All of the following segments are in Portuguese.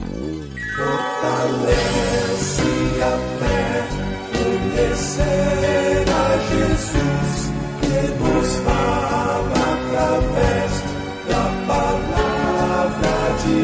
Fortalece a fé, conhecer a Jesus, que nos fala através da palavra de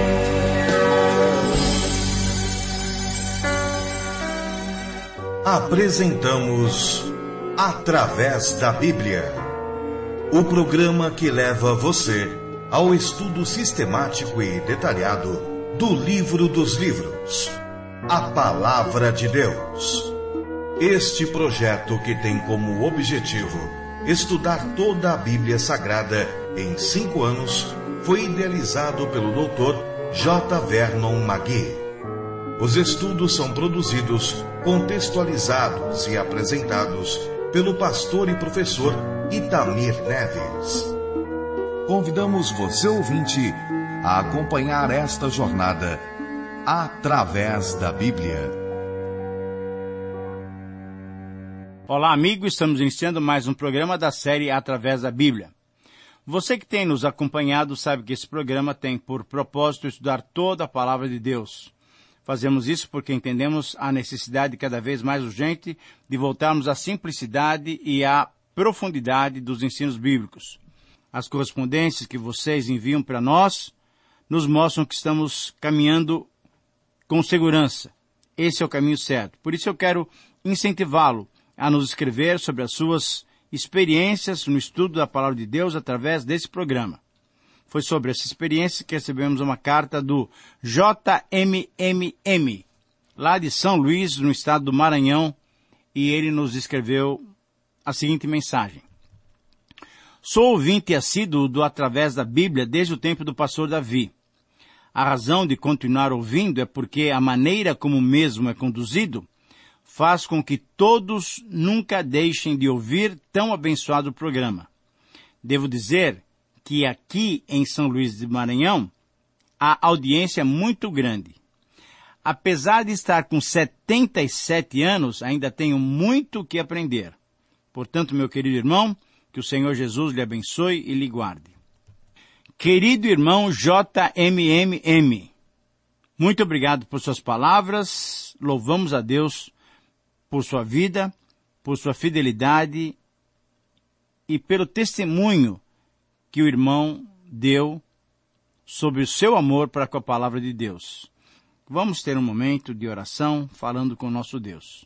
Deus. Apresentamos Através da Bíblia, o programa que leva você ao estudo sistemático e detalhado do livro dos livros, a Palavra de Deus. Este projeto, que tem como objetivo estudar toda a Bíblia Sagrada em 5 anos, foi idealizado pelo Dr. J. Vernon McGee. Os estudos são produzidos, contextualizados e apresentados pelo pastor e professor Itamir Neves. Convidamos você, ouvinte, a acompanhar esta jornada através da Bíblia. Olá, amigo, estamos iniciando mais um programa da série Através da Bíblia. Você que tem nos acompanhado sabe que esse programa tem por propósito estudar toda a Palavra de Deus. Fazemos isso porque entendemos a necessidade cada vez mais urgente de voltarmos à simplicidade e à profundidade dos ensinos bíblicos. As correspondências que vocês enviam para nós nos mostram que estamos caminhando com segurança. Esse é o caminho certo. Por isso eu quero incentivá-lo a nos escrever sobre as suas experiências no estudo da Palavra de Deus através desse programa. Foi sobre essa experiência que recebemos uma carta do JMMM, lá de São Luís, no estado do Maranhão, e ele nos escreveu a seguinte mensagem. Sou ouvinte assíduo do Através da Bíblia desde o tempo do pastor Davi. A razão de continuar ouvindo é porque a maneira como o mesmo é conduzido faz com que todos nunca deixem de ouvir tão abençoado programa. Devo dizer que aqui em São Luís do Maranhão, a audiência é muito grande. Apesar de estar com 77 anos, ainda tenho muito que aprender. Portanto, meu querido irmão, que o Senhor Jesus lhe abençoe e lhe guarde. Querido irmão JMMM, muito obrigado por suas palavras, louvamos a Deus por sua vida, por sua fidelidade e pelo testemunho que o irmão deu sobre o seu amor para com a palavra de Deus. Vamos ter um momento de oração falando com o nosso Deus.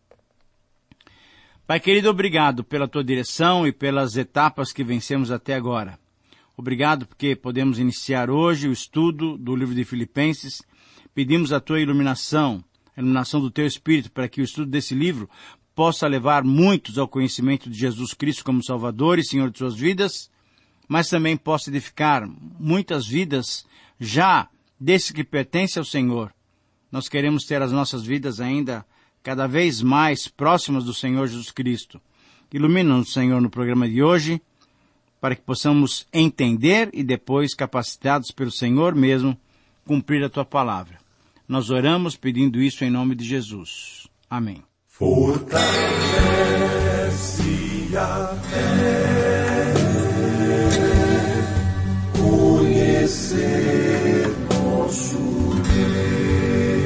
Pai querido, obrigado pela tua direção e pelas etapas que vencemos até agora. Obrigado porque podemos iniciar hoje o estudo do livro de Filipenses. Pedimos a tua iluminação, a iluminação do teu Espírito, para que o estudo desse livro possa levar muitos ao conhecimento de Jesus Cristo como Salvador e Senhor de suas vidas, mas também possa edificar muitas vidas já desses que pertencem ao Senhor. Nós queremos ter as nossas vidas ainda cada vez mais próximas do Senhor Jesus Cristo. Ilumina-nos, Senhor, no programa de hoje, para que possamos entender e depois, capacitados pelo Senhor mesmo, cumprir a tua palavra. Nós oramos pedindo isso em nome de Jesus. Amém. Fortalece a fé, conhecer nosso Deus.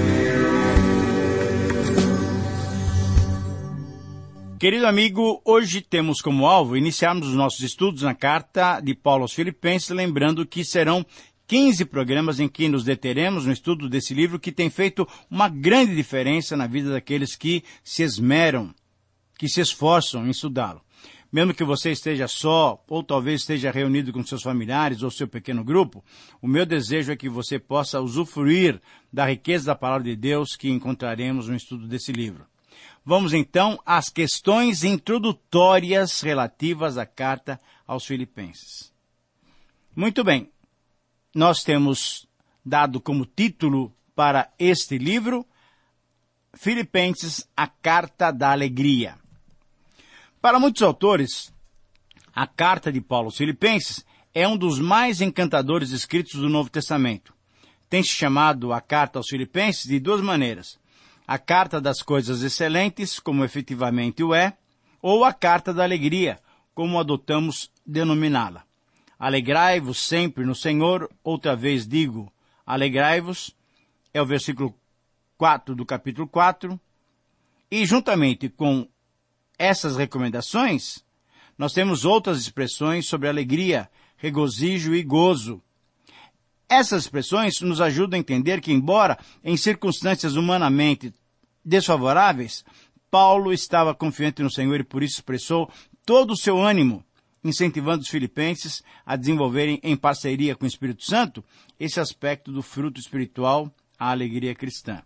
Querido amigo, hoje temos como alvo iniciarmos os nossos estudos na carta de Paulo aos Filipenses, lembrando que serão 15 programas em que nos deteremos no estudo desse livro que tem feito uma grande diferença na vida daqueles que se esmeram, que se esforçam em estudá-lo. Mesmo que você esteja só, ou talvez esteja reunido com seus familiares ou seu pequeno grupo, o meu desejo é que você possa usufruir da riqueza da palavra de Deus que encontraremos no estudo desse livro. Vamos então às questões introdutórias relativas à carta aos Filipenses. Muito bem, nós temos dado como título para este livro, Filipenses, a Carta da Alegria. Para muitos autores, a carta de Paulo aos Filipenses é um dos mais encantadores escritos do Novo Testamento. Tem-se chamado a carta aos Filipenses de duas maneiras: a carta das coisas excelentes, como efetivamente o é, ou a carta da alegria, como adotamos denominá-la. Alegrai-vos sempre no Senhor, outra vez digo, alegrai-vos, é o versículo 4 do capítulo 4, e juntamente com essas recomendações, nós temos outras expressões sobre alegria, regozijo e gozo. Essas expressões nos ajudam a entender que, embora em circunstâncias humanamente desfavoráveis, Paulo estava confiante no Senhor e por isso expressou todo o seu ânimo, incentivando os filipenses a desenvolverem em parceria com o Espírito Santo esse aspecto do fruto espiritual, a alegria cristã.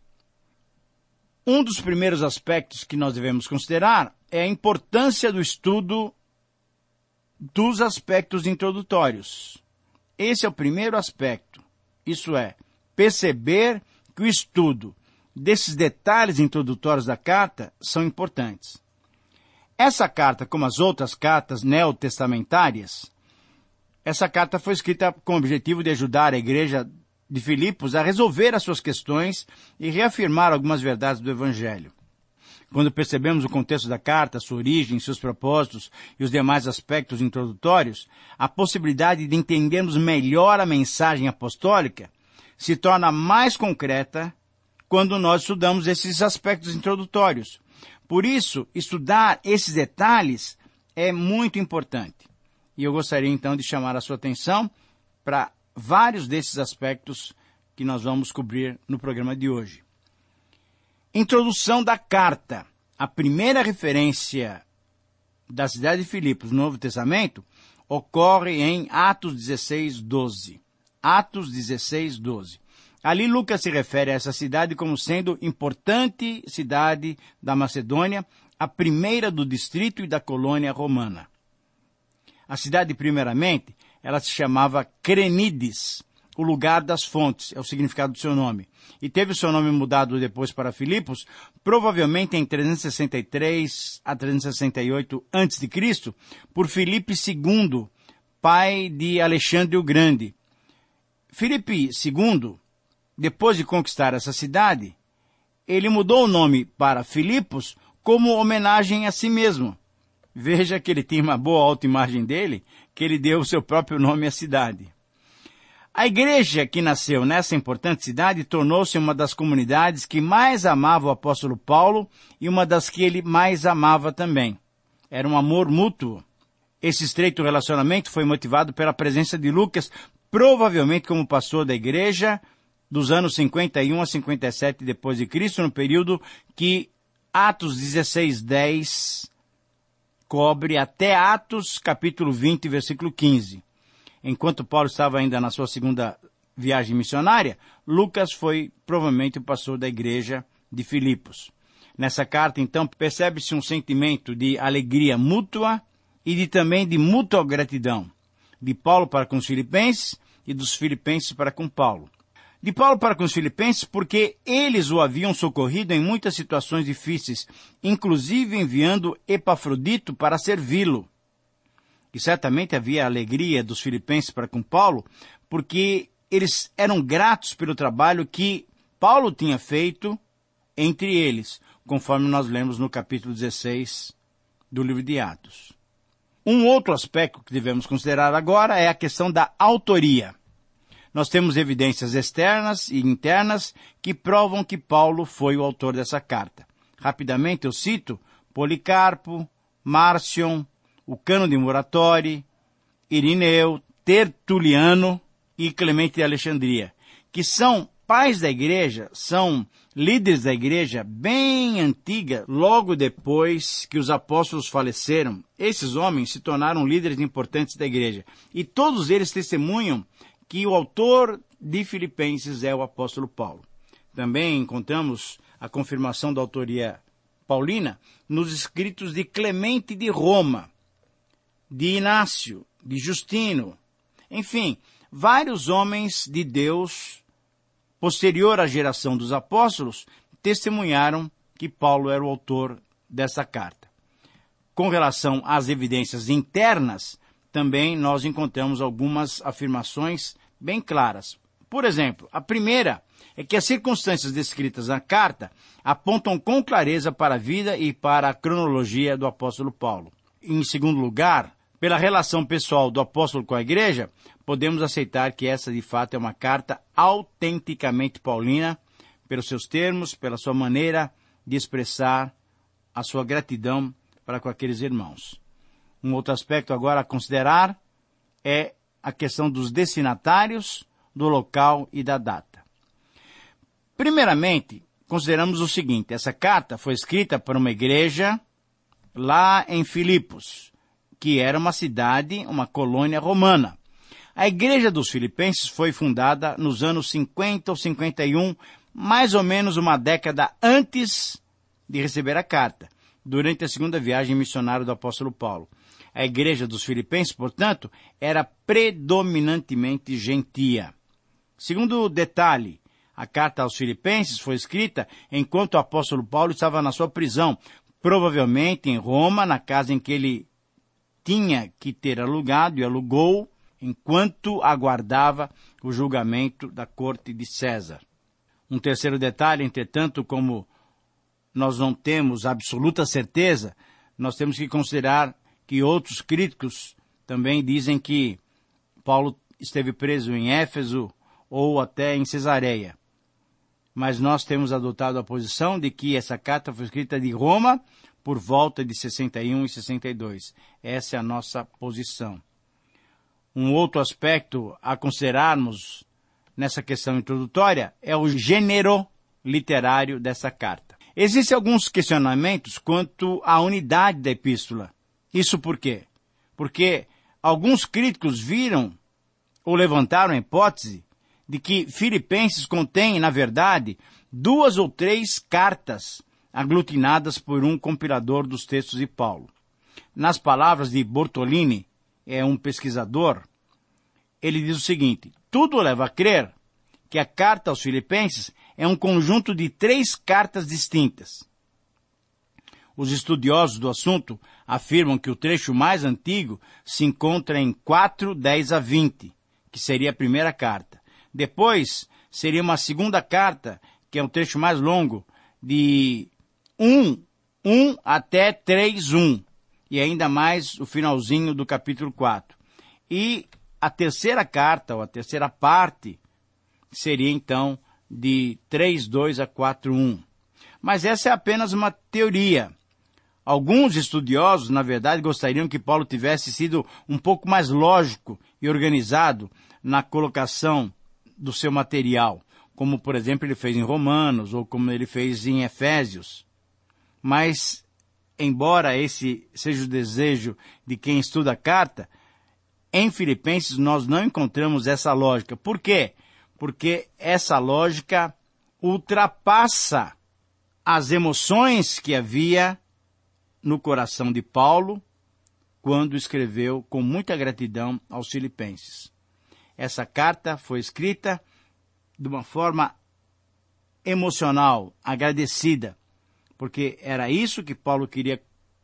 Um dos primeiros aspectos que nós devemos considerar é a importância do estudo dos aspectos introdutórios. Esse é o primeiro aspecto, isso é, perceber que o estudo desses detalhes introdutórios da carta são importantes. Essa carta, como as outras cartas neotestamentárias, essa carta foi escrita com o objetivo de ajudar a igreja de Filipos a resolver as suas questões e reafirmar algumas verdades do Evangelho. Quando percebemos o contexto da carta, sua origem, seus propósitos e os demais aspectos introdutórios, a possibilidade de entendermos melhor a mensagem apostólica se torna mais concreta quando nós estudamos esses aspectos introdutórios. Por isso, estudar esses detalhes é muito importante. E eu gostaria então de chamar a sua atenção para vários desses aspectos que nós vamos cobrir no programa de hoje. Introdução da carta. A primeira referência da cidade de Filipos no Novo Testamento ocorre em Atos 16:12. Atos 16:12. Ali Lucas se refere a essa cidade como sendo importante cidade da Macedônia, a primeira do distrito e da colônia romana. A cidade, primeiramente, ela se chamava Crenides, o lugar das fontes, é o significado do seu nome. E teve o seu nome mudado depois para Filipos, provavelmente em 363 a 368 a.C., por Filipe II, pai de Alexandre o Grande. Filipe II, depois de conquistar essa cidade, ele mudou o nome para Filipos como homenagem a si mesmo. Veja que ele tinha uma boa autoimagem dele, que ele deu o seu próprio nome à cidade. A igreja que nasceu nessa importante cidade tornou-se uma das comunidades que mais amava o apóstolo Paulo e uma das que ele mais amava também. Era um amor mútuo. Esse estreito relacionamento foi motivado pela presença de Lucas, provavelmente como pastor da igreja, dos anos 51 a 57 depois de Cristo, no período que Atos 16:10 cobre até Atos capítulo 20, versículo 15. Enquanto Paulo estava ainda na sua segunda viagem missionária, Lucas foi provavelmente o pastor da igreja de Filipos. Nessa carta, então, percebe-se um sentimento de alegria mútua e também de mútua gratidão, de Paulo para com os filipenses e dos filipenses para com Paulo. De Paulo para com os filipenses porque eles o haviam socorrido em muitas situações difíceis, inclusive enviando Epafrodito para servi-lo. E certamente havia alegria dos filipenses para com Paulo, porque eles eram gratos pelo trabalho que Paulo tinha feito entre eles, conforme nós lemos no capítulo 16 do livro de Atos. Um outro aspecto que devemos considerar agora é a questão da autoria. Nós temos evidências externas e internas que provam que Paulo foi o autor dessa carta. Rapidamente eu cito Policarpo, Márcion, o Cano de Muratori, Irineu, Tertuliano e Clemente de Alexandria, que são pais da igreja, são líderes da igreja bem antiga, logo depois que os apóstolos faleceram. Esses homens se tornaram líderes importantes da igreja. E todos eles testemunham que o autor de Filipenses é o apóstolo Paulo. Também encontramos a confirmação da autoria paulina nos escritos de Clemente de Roma, de Inácio, de Justino, enfim, vários homens de Deus, posterior à geração dos apóstolos, testemunharam que Paulo era o autor dessa carta. Com relação às evidências internas, também nós encontramos algumas afirmações bem claras. Por exemplo, a primeira é que as circunstâncias descritas na carta apontam com clareza para a vida e para a cronologia do apóstolo Paulo. Em segundo lugar, pela relação pessoal do apóstolo com a igreja, podemos aceitar que essa de fato é uma carta autenticamente paulina, pelos seus termos, pela sua maneira de expressar a sua gratidão para com aqueles irmãos. Um outro aspecto agora a considerar é a questão dos destinatários, do local e da data. Primeiramente, consideramos o seguinte: essa carta foi escrita para uma igreja lá em Filipos, que era uma cidade, uma colônia romana. A igreja dos filipenses foi fundada nos anos 50 ou 51, mais ou menos uma década antes de receber a carta, durante a segunda viagem missionária do apóstolo Paulo. A igreja dos filipenses, portanto, era predominantemente gentia. Segundo detalhe, a carta aos filipenses foi escrita enquanto o apóstolo Paulo estava na sua prisão, provavelmente em Roma, na casa em que ele tinha que ter alugado e alugou, enquanto aguardava o julgamento da corte de César. Um terceiro detalhe, entretanto, como nós não temos absoluta certeza, nós temos que considerar que outros críticos também dizem que Paulo esteve preso em Éfeso ou até em Cesareia. Mas nós temos adotado a posição de que essa carta foi escrita de Roma por volta de 61 e 62. Essa é a nossa posição. Um outro aspecto a considerarmos nessa questão introdutória é o gênero literário dessa carta. Existem alguns questionamentos quanto à unidade da epístola. Isso por quê? Porque alguns críticos viram ou levantaram a hipótese de que Filipenses contém, na verdade, 2 ou 3 cartas aglutinadas por um compilador dos textos de Paulo. Nas palavras de Bortolini, é um pesquisador, ele diz o seguinte: tudo leva a crer que a carta aos Filipenses é um conjunto de 3 cartas distintas. Os estudiosos do assunto afirmam que o trecho mais antigo se encontra em 4, 10 a 20, que seria a primeira carta. Depois, seria uma segunda carta, que é um trecho mais longo, de 1 até 3, 1. E ainda mais o finalzinho do capítulo 4. E a terceira carta, ou a terceira parte, seria então de 3, 2 a 4, 1. Mas essa é apenas uma teoria. Alguns estudiosos, na verdade, gostariam que Paulo tivesse sido um pouco mais lógico e organizado na colocação do seu material, como, por exemplo, ele fez em Romanos, ou como ele fez em Efésios. Mas, embora esse seja o desejo de quem estuda a carta, em Filipenses nós não encontramos essa lógica. Por quê? Porque essa lógica ultrapassa as emoções que havia no coração de Paulo quando escreveu com muita gratidão aos Filipenses. Essa carta foi escrita de uma forma emocional, agradecida, porque era isso que Paulo queria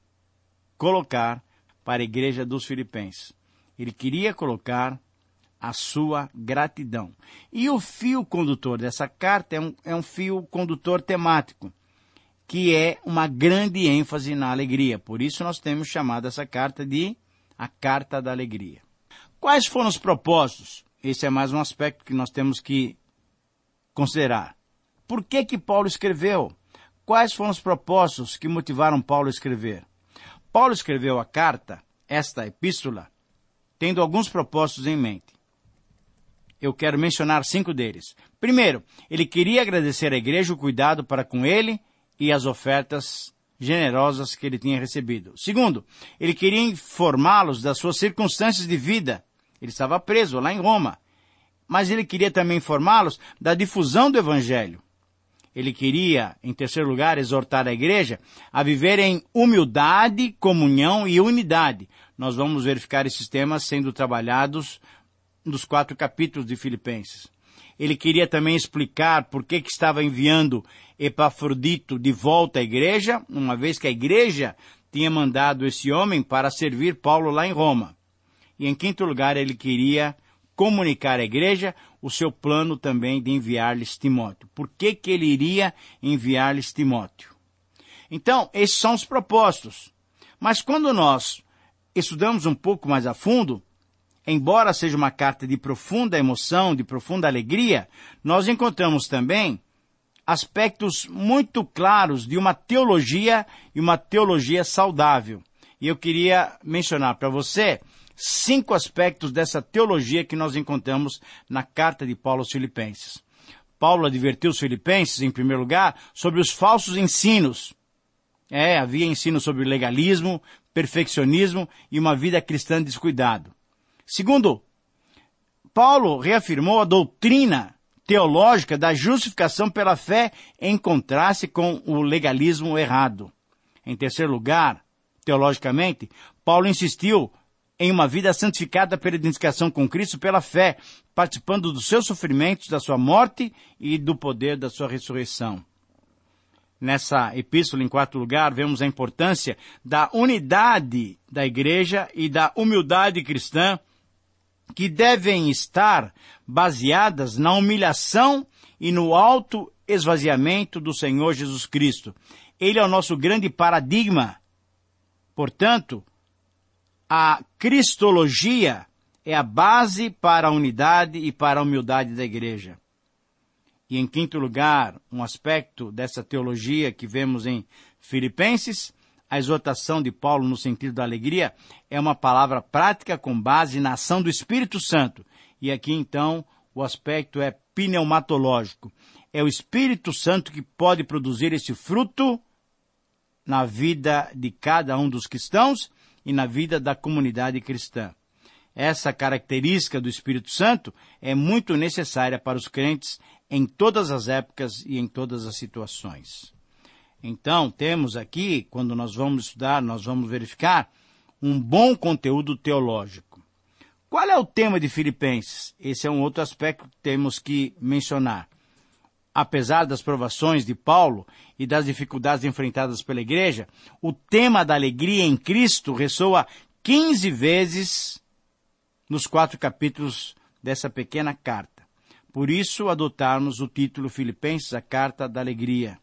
colocar para a igreja dos Filipenses. Ele queria colocar a sua gratidão. E o fio condutor dessa carta é um fio condutor temático, que é uma grande ênfase na alegria. Por isso nós temos chamado essa carta de a Carta da Alegria. Quais foram os propósitos? Esse é mais um aspecto que nós temos que considerar. Por que Paulo escreveu? Quais foram os propósitos que motivaram Paulo a escrever? Paulo escreveu a carta, esta epístola, tendo alguns propósitos em mente. Eu quero mencionar 5 deles. Primeiro, ele queria agradecer à igreja o cuidado para com ele e as ofertas generosas que ele tinha recebido. Segundo, ele queria informá-los das suas circunstâncias de vida. Ele estava preso lá em Roma. Mas ele queria também informá-los da difusão do Evangelho. Ele queria, em terceiro lugar, exortar a igreja a viver em humildade, comunhão e unidade. Nós vamos verificar esses temas sendo trabalhados nos 4 capítulos de Filipenses. Ele queria também explicar por que estava enviando Epafrodito de volta à igreja, uma vez que a igreja tinha mandado esse homem para servir Paulo lá em Roma. E em quinto lugar, ele queria comunicar à igreja o seu plano também de enviar-lhes Timóteo. Por que ele iria enviar-lhes Timóteo? Então, esses são os propósitos. Mas quando nós estudamos um pouco mais a fundo, embora seja uma carta de profunda emoção, de profunda alegria, nós encontramos também aspectos muito claros de uma teologia e uma teologia saudável. E eu queria mencionar para você 5 aspectos dessa teologia que nós encontramos na carta de Paulo aos Filipenses. Paulo advertiu os filipenses, em primeiro lugar, sobre os falsos ensinos. Havia ensino sobre legalismo, perfeccionismo e uma vida cristã descuidado. Segundo, Paulo reafirmou a doutrina teológica da justificação pela fé em contraste com o legalismo errado. Em terceiro lugar, teologicamente, Paulo insistiu em uma vida santificada pela identificação com Cristo pela fé, participando dos seus sofrimentos, da sua morte e do poder da sua ressurreição. Nessa epístola, em quarto lugar, vemos a importância da unidade da igreja e da humildade cristã, que devem estar baseadas na humilhação e no auto-esvaziamento do Senhor Jesus Cristo. Ele é o nosso grande paradigma. Portanto, a cristologia é a base para a unidade e para a humildade da igreja. E em quinto lugar, um aspecto dessa teologia que vemos em Filipenses, a exortação de Paulo no sentido da alegria é uma palavra prática com base na ação do Espírito Santo. E aqui então o aspecto é pneumatológico. É o Espírito Santo que pode produzir esse fruto na vida de cada um dos cristãos e na vida da comunidade cristã. Essa característica do Espírito Santo é muito necessária para os crentes em todas as épocas e em todas as situações. Então, temos aqui, quando nós vamos estudar, nós vamos verificar um bom conteúdo teológico. Qual é o tema de Filipenses? Esse é um outro aspecto que temos que mencionar. Apesar das provações de Paulo e das dificuldades enfrentadas pela igreja, o tema da alegria em Cristo ressoa 15 vezes nos 4 capítulos dessa pequena carta. Por isso, adotarmos o título Filipenses, a Carta da Alegria.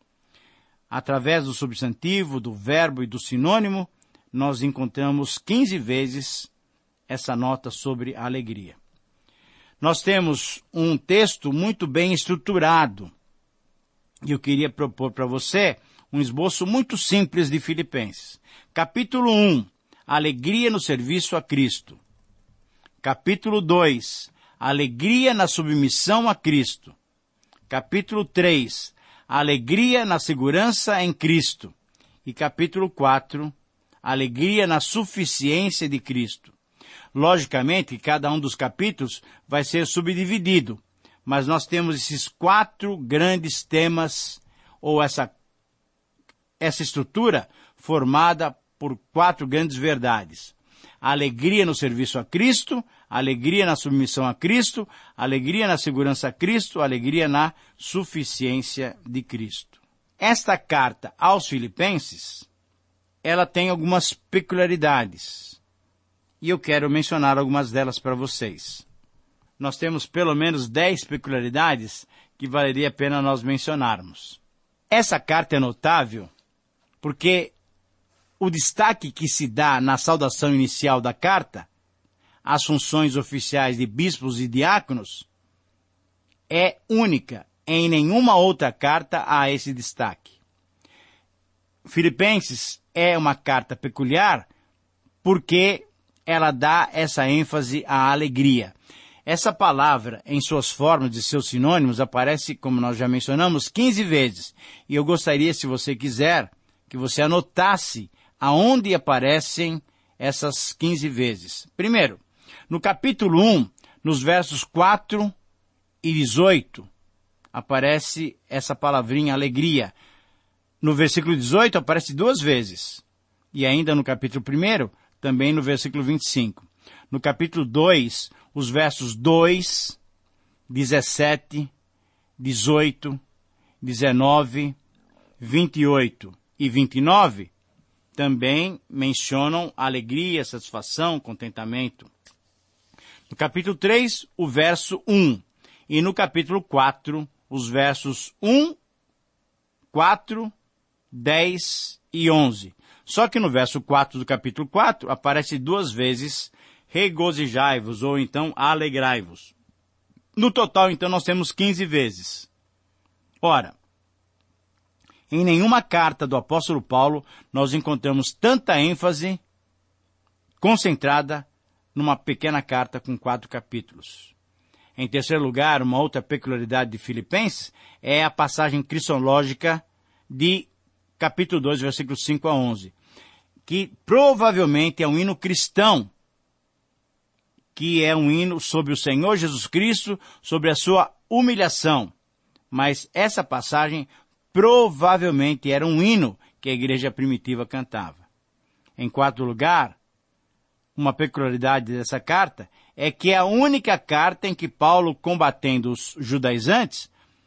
Através do substantivo, do verbo e do sinônimo, nós encontramos 15 vezes essa nota sobre a alegria. Nós temos um texto muito bem estruturado. E eu queria propor para você um esboço muito simples de Filipenses. Capítulo 1, alegria no serviço a Cristo. Capítulo 2, alegria na submissão a Cristo. Capítulo 3, alegria na segurança em Cristo. E capítulo 4, alegria na suficiência de Cristo. Logicamente, cada um dos capítulos vai ser subdividido, mas nós temos esses 4 grandes temas, ou essa estrutura formada por 4 grandes verdades. A alegria no serviço a Cristo, a alegria na submissão a Cristo, a alegria na segurança a Cristo, a alegria na suficiência de Cristo. Esta carta aos Filipenses, ela tem algumas peculiaridades. E eu quero mencionar algumas delas para vocês. Nós temos pelo menos 10 peculiaridades que valeria a pena nós mencionarmos. Essa carta é notável porque o destaque que se dá na saudação inicial da carta, às funções oficiais de bispos e diáconos, é única. Em nenhuma outra carta há esse destaque. Filipenses é uma carta peculiar porque ela dá essa ênfase à alegria. Essa palavra, em suas formas e seus sinônimos, aparece, como nós já mencionamos, 15 vezes. E eu gostaria, se você quiser, que você anotasse aonde aparecem essas 15 vezes. Primeiro, no capítulo 1, nos versos 4 e 18, aparece essa palavrinha alegria. No versículo 18 aparece 2 vezes. E ainda no capítulo 1, também no versículo 25. No capítulo 2, os versos 2, 17, 18, 19, 28 e 29, também mencionam alegria, satisfação, contentamento. No capítulo 3, o verso 1. E no capítulo 4, os versos 1, 4, 10 e 11. Só que no verso 4 do capítulo 4, aparece 2 vezes regozijai-vos, ou então alegrai-vos. No total, então, nós temos 15 vezes. Ora, em nenhuma carta do apóstolo Paulo nós encontramos tanta ênfase concentrada numa pequena carta com 4 capítulos. Em terceiro lugar, uma outra peculiaridade de Filipenses é a passagem cristológica de capítulo 2, versículos 5 a 11, que provavelmente é um hino cristão, que é um hino sobre o Senhor Jesus Cristo, sobre a sua humilhação. Mas essa passagem provavelmente era um hino que a igreja primitiva cantava. Em quarto lugar, uma peculiaridade dessa carta é que é a única carta em que Paulo, combatendo os judaizantes,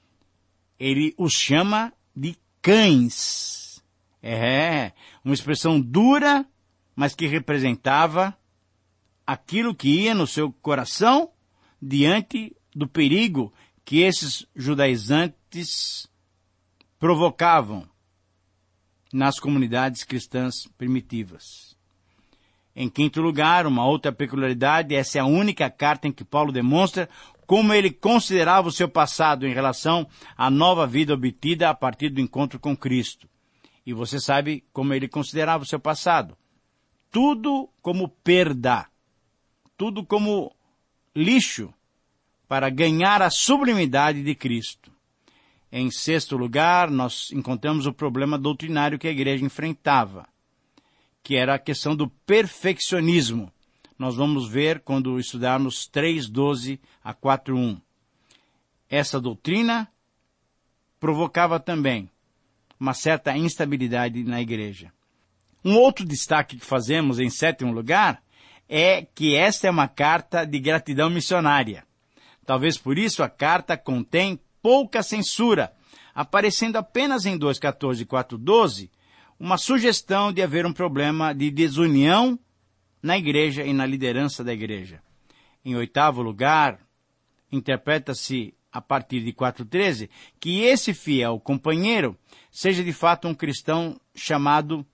ele os chama de cães. Uma expressão dura, mas que representava aquilo que ia no seu coração diante do perigo que esses judaizantes provocavam nas comunidades cristãs primitivas. Em quinto lugar, uma outra peculiaridade, essa é a única carta em que Paulo demonstra como ele considerava o seu passado em relação à nova vida obtida a partir do encontro com Cristo. E você sabe como ele considerava o seu passado. Tudo como perda, tudo como lixo para ganhar a sublimidade de Cristo. Em sexto lugar, nós encontramos o problema doutrinário que a igreja enfrentava, que era a questão do perfeccionismo. Nós vamos ver quando estudarmos 3:12 a 4:1. Essa doutrina provocava também uma certa instabilidade na igreja. Um outro destaque que fazemos em sétimo lugar é que esta é uma carta de gratidão missionária. Talvez por isso a carta contém pouca censura, aparecendo apenas em 2:14 e 4:12, uma sugestão de haver um problema de desunião na igreja e na liderança da igreja. Em oitavo lugar, interpreta-se a partir de 4:13 que esse fiel companheiro seja de fato um cristão chamado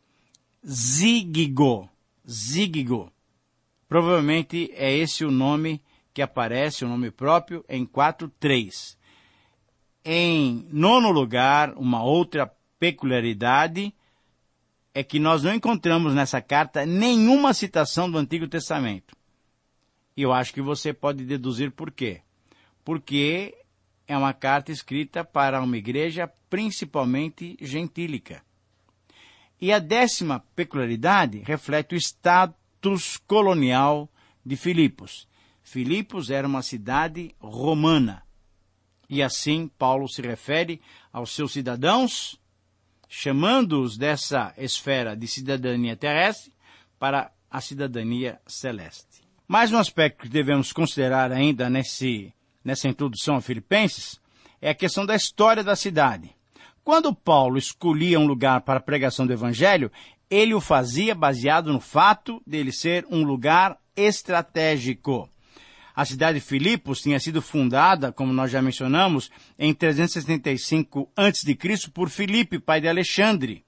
Zígigo. Zígigo. Provavelmente é esse o nome que aparece, o nome próprio, em 4:3. Em nono lugar, uma outra peculiaridade é que nós não encontramos nessa carta nenhuma citação do Antigo Testamento. E eu acho que você pode deduzir por quê. Porque é uma carta escrita para uma igreja principalmente gentílica. E a décima peculiaridade reflete o status colonial de Filipos. Filipos era uma cidade romana. E assim Paulo se refere aos seus cidadãos, chamando-os dessa esfera de cidadania terrestre para a cidadania celeste. Mais um aspecto que devemos considerar ainda nessa introdução a Filipenses é a questão da história da cidade. Quando Paulo escolhia um lugar para a pregação do Evangelho, ele o fazia baseado no fato de ele ser um lugar estratégico. A cidade de Filipos tinha sido fundada, como nós já mencionamos, em 375 a.C. por Filipe, pai de Alexandre.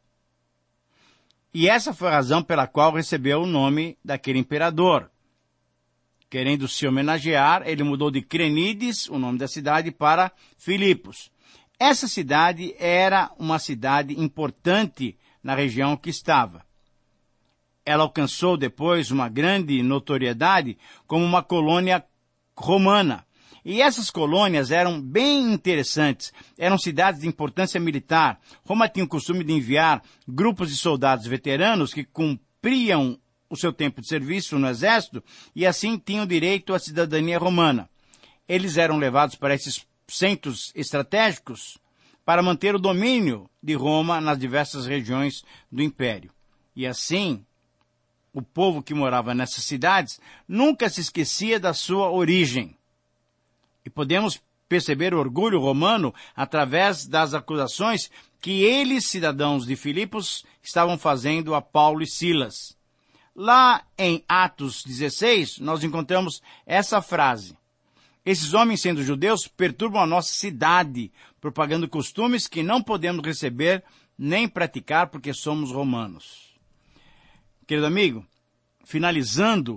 E essa foi a razão pela qual recebeu o nome daquele imperador. Querendo se homenagear, ele mudou de Crenides, o nome da cidade, para Filipos. Essa cidade era uma cidade importante na região que estava. Ela alcançou depois uma grande notoriedade como uma colônia romana. E essas colônias eram bem interessantes. Eram cidades de importância militar. Roma tinha o costume de enviar grupos de soldados veteranos que cumpriam o seu tempo de serviço no exército e assim tinham direito à cidadania romana. Eles eram levados para esses centros estratégicos para manter o domínio de Roma nas diversas regiões do império. E assim, o povo que morava nessas cidades nunca se esquecia da sua origem. E podemos perceber o orgulho romano através das acusações que eles, cidadãos de Filipos, estavam fazendo a Paulo e Silas. Lá em Atos 16, nós encontramos essa frase: esses homens, sendo judeus, perturbam a nossa cidade, propagando costumes que não podemos receber nem praticar porque somos romanos. Querido amigo, finalizando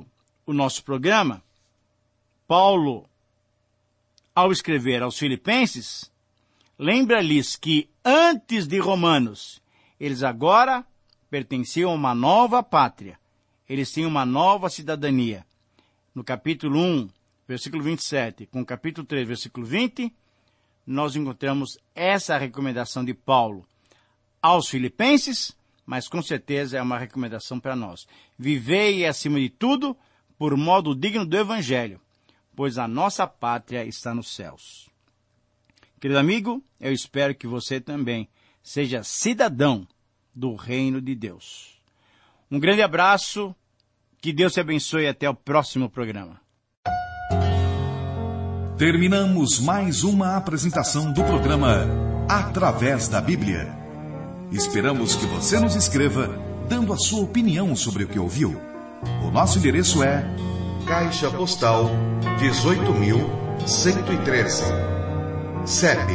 o nosso programa, Paulo, ao escrever aos Filipenses, lembra-lhes que antes de Romanos, eles agora pertenciam a uma nova pátria. Eles tinham uma nova cidadania. No capítulo 1, versículo 27, com o capítulo 3, versículo 20, nós encontramos essa recomendação de Paulo aos Filipenses, mas com certeza é uma recomendação para nós. Vivei, acima de tudo, por modo digno do Evangelho, pois a nossa pátria está nos céus. Querido amigo, eu espero que você também seja cidadão do reino de Deus. Um grande abraço, que Deus te abençoe e até o próximo programa. Terminamos mais uma apresentação do programa Através da Bíblia. Esperamos que você nos escreva, dando a sua opinião sobre o que ouviu. O nosso endereço é Caixa Postal 18.113, CEP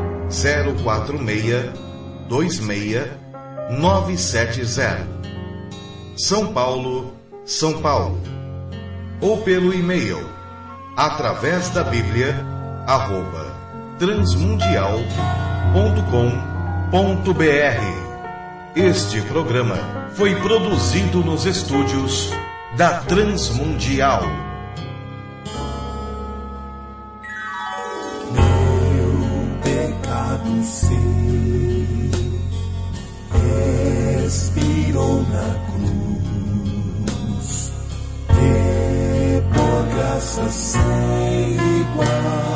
04626-970, São Paulo, São Paulo. Ou pelo e-mail através da Bíblia @transmundial.com.br. Este programa foi produzido nos estúdios da Transmundial. Meu pecado sei, expirou na cruz, e por graça sem igual.